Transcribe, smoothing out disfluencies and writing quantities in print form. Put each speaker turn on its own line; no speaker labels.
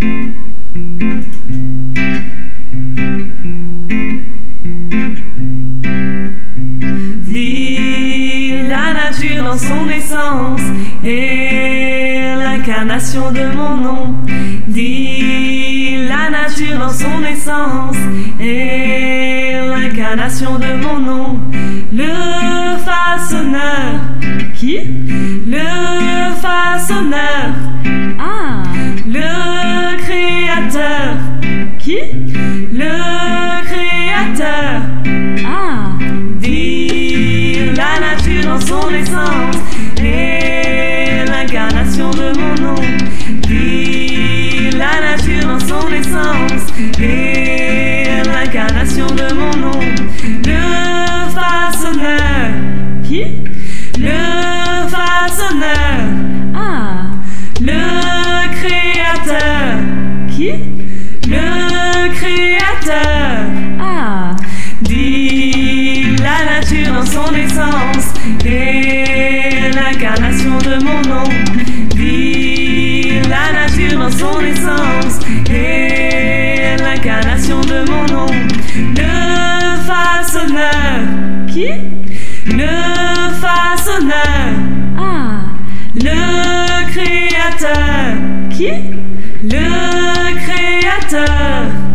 Dis la nature dans son essence et l'incarnation de mon nom. Dis la nature dans son essence et l'incarnation de mon nom. Le façonneur. Qui? Le façonneur.
Ah.
Le créateur. Qui? Le créateur.
Ah.
Dire la nature dans son essence et l'incarnation de mon nom. Dire la nature dans son essence et l'incarnation de mon nom. Le façonneur. Qui? Le façonneur.
Ah.
Le créateur. Qui? Le créateur.
Ah.
Dis la nature dans son essence et l'incarnation de mon nom. Dis la nature dans son essence et l'incarnation de mon nom. Le façonneur. Qui? Le façonneur.
Ah.
Le créateur. Qui? Le créateur.